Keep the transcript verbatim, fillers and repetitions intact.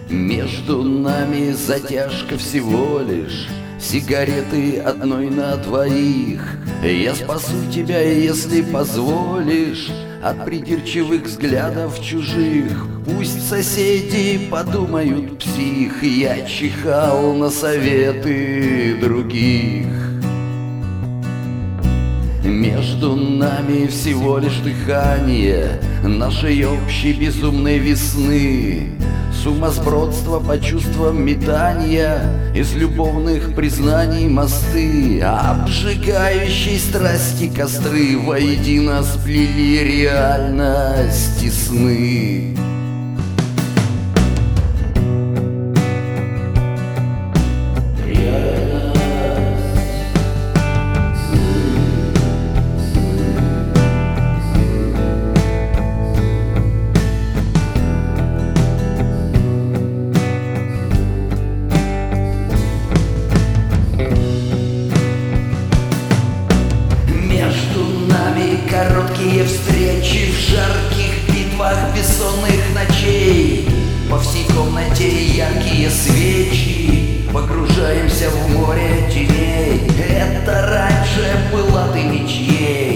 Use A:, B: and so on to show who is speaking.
A: Между нами затяжка всего лишь сигареты одной на двоих. Я спасу тебя, если позволишь, от придирчивых взглядов чужих. Пусть соседи подумают, псих, я чихал на советы других. Между нами всего лишь дыхание нашей общей безумной весны, сумасбродство по чувствам метания, из любовных признаний мосты, обжигающей страсти костры воедино сплели реальность и сны. Короткие встречи в жарких битвах бессонных ночей, по всей комнате яркие свечи, погружаемся в море теней. Это раньше была ты ничьей.